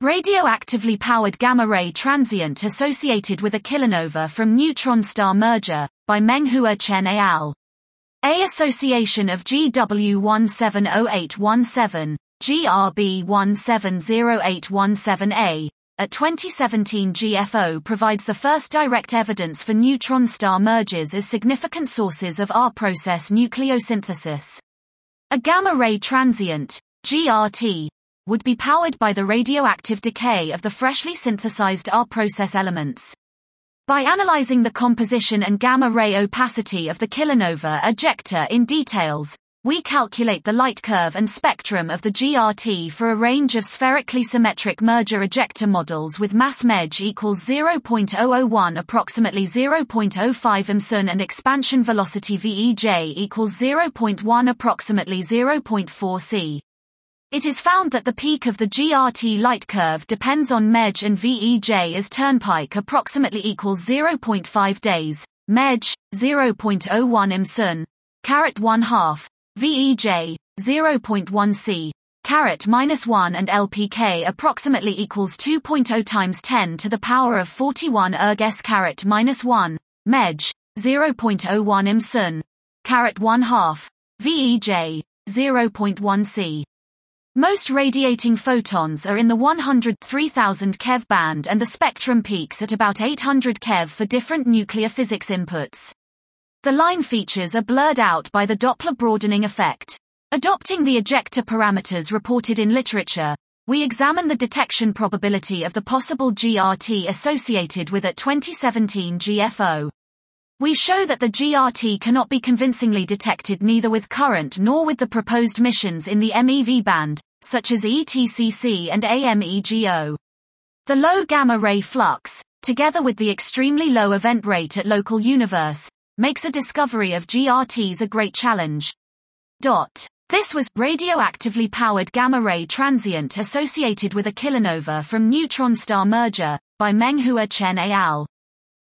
Radioactively powered gamma-ray transient associated with a kilonova from neutron star merger, by Menghua Chen et al. A association of GW170817, GRB170817A, at 2017 GFO provides the first direct evidence for neutron star mergers as significant sources of R-process nucleosynthesis. A gamma-ray transient, GRT, would be powered by the radioactive decay of the freshly synthesized R-process elements. By analyzing the composition and gamma-ray opacity of the kilonova ejecta in details, we calculate the light curve and spectrum of the GRT for a range of spherically symmetric merger ejecta models with mass MEJ equals 0.001 approximately 0.05 msun and expansion velocity VEJ equals 0.1 approximately 0.4 c. It is found that the peak of the GRT light curve depends on MEJ and VEJ as turnpike approximately equals 0.5 days, MEJ, 0.01 msun, caret 1/2, VEJ, 0.1 c, caret -1 and LPK approximately equals 2.0 times 10 to the power of 41 erg s caret -1, MEJ, 0.01 msun, caret 1/2, VEJ, 0.1 c. Most radiating photons are in the 103,000 keV band and the spectrum peaks at about 800 keV for different nuclear physics inputs. The line features are blurred out by the Doppler broadening effect. Adopting the ejecta parameters reported in literature, we examine the detection probability of the possible GRT associated with at 2017 GFO. We show that the GRT cannot be convincingly detected neither with current nor with the proposed missions in the MEV band, such as ETCC and AMEGO. The low gamma-ray flux, together with the extremely low event rate at local universe, makes a discovery of GRTs a great challenge. This was radioactively powered gamma-ray transient associated with a kilonova from neutron star merger, by Menghua Chen et al.